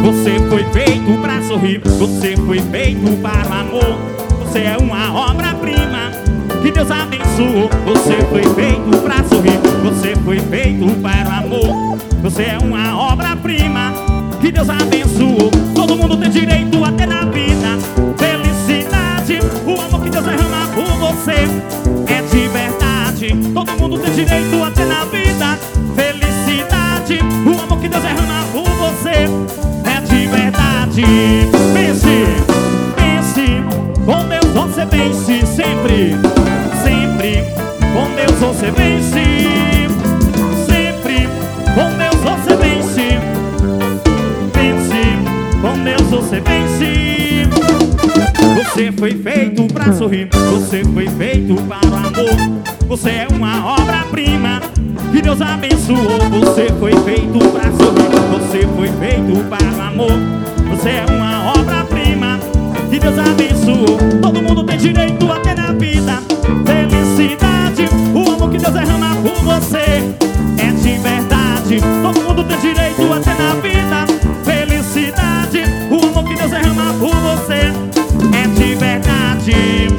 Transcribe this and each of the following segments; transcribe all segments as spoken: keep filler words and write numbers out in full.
Você foi feito pra sorrir, você foi feito para o amor. Você é uma obra-prima que Deus abençoou. Você foi feito pra sorrir, você foi feito para o amor. Você é uma obra-prima que Deus abençoou. Todo mundo tem direito a ter na vida felicidade. O amor que Deus derrama por você é de verdade. Todo mundo tem direito a ter na vida felicidade. O amor que Deus derrama por você é de verdade. Pense, pense, com Deus você vence sempre. Sempre, com Deus você vence. Sempre, com Deus você vence. Vence, com Deus você vence. Você foi feito pra sorrir, você foi feito para o amor. Você é uma obra-prima que Deus abençoou. Você foi feito pra sorrir, você foi feito para o amor. Você é uma obra-prima que Deus abençoou. Todo mundo tem direito a ter na vida felicidade. O amor que Deus derrama por você é de verdade. Todo mundo tem direito a ter na vida felicidade. O amor que Deus derrama por você é de verdade.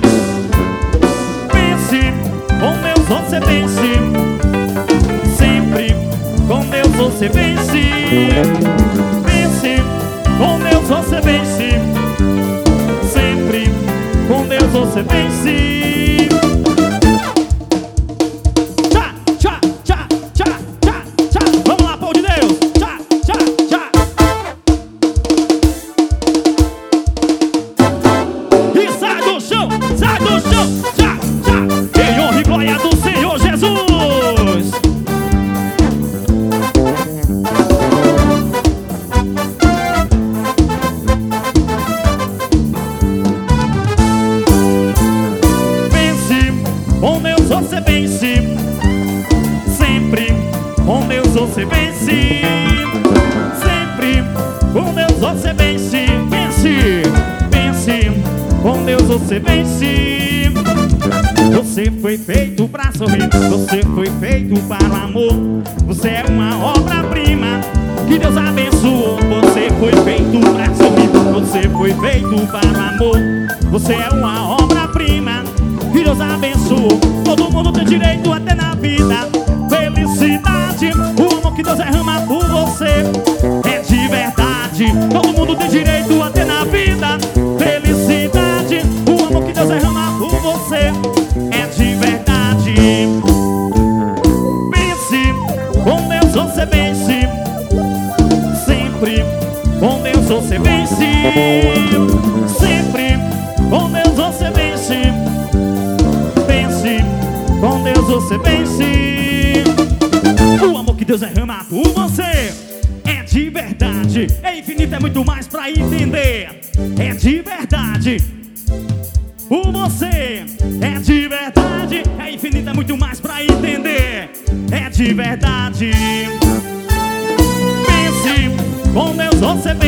Pense, com Deus você vence. Sempre, com Deus você vence. Pense, com Deus você vence. Sempre, com Deus você vence. Tchá, tchá, tchá, tchá, tchá, tchá. Vamos lá, povo de Deus. Tchá, tchá, tchá. E sai do chão, sai do chão. Tchá, tchá. Em honra e glória do Senhor Jesus. Com Deus você vence. Sempre, com Deus você vence. Sempre, com Deus você vence. Vence, vence, com Deus você vence. Você foi feito pra sorrir, você foi feito para o amor. Você é uma obra-prima que Deus abençoou. Você foi feito pra sorrir, você foi feito para o amor. Você é uma obra-prima que Deus abençoou. Todo mundo tem direito a ter na vida felicidade. O amor que Deus derrama por você é de verdade. Todo mundo tem direito a ter na vida felicidade. O amor que Deus derrama por você é de verdade. Pense, com Deus você vence. Sempre, com Deus você vence. Sempre, com Deus você vence. Com Deus você vence. O amor que Deus derrama por você é de verdade. É infinito, é muito mais pra entender. É de verdade. Por você é de verdade. É infinito, é muito mais pra entender. É de verdade. Pense, com Deus você